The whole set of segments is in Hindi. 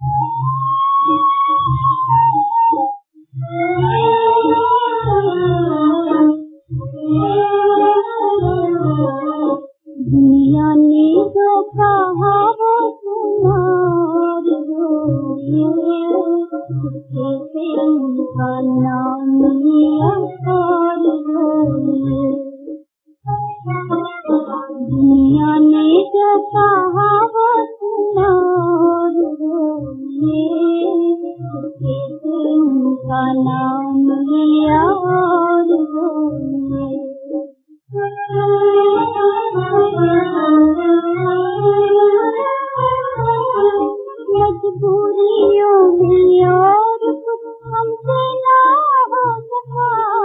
दुनिया ने जो कहा वो सुना से उनका नाम लिया और दुनिया ने जो कहा वो सुना से उनका नाम लिया और मजबूरियों में और कुछ हमसे ना हो सका,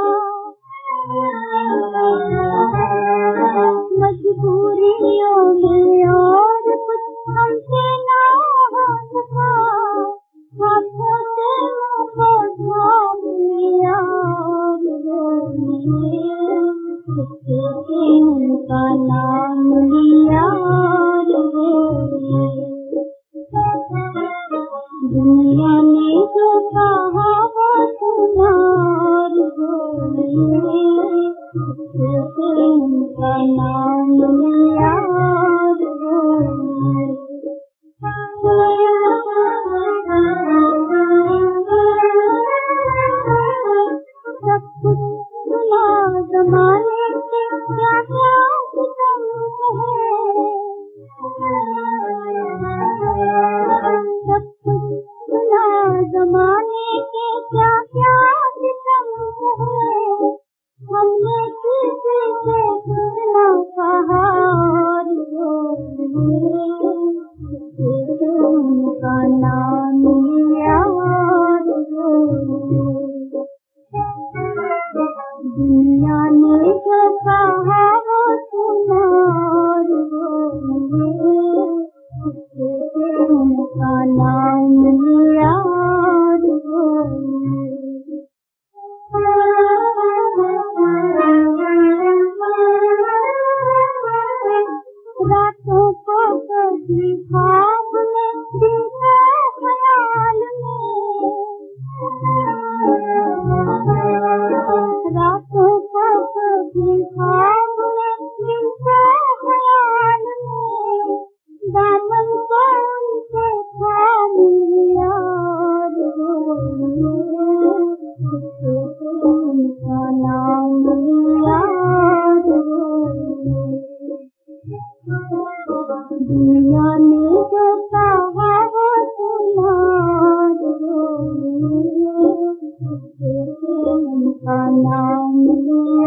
मजबूरियों में और कुछ हमसे ना हो सका, हाथों से मुझको थाम लिया उनका नाम लिया। दुनिया ने जो कहा वो सुना उनका नाम लिया। सब कुछ सुना जमाने के क्या क्या सितम है, सब कुछ सुना जमाने के क्या क्या सितम है, हमने किसी से सुना कहा और उनका नाम लिया। दुनिया ने जो कहा वो सुना उनका नाम लिया। रातों को कभी ख्वाब में दिन के ख्याल में, रातों को कभी ख्वाब में दिन के ख्याल में, दामन को उनसे थाम लिया उनका नाम लिया। दुनिया ने जो कहा वो सुना उनका नाम लिया।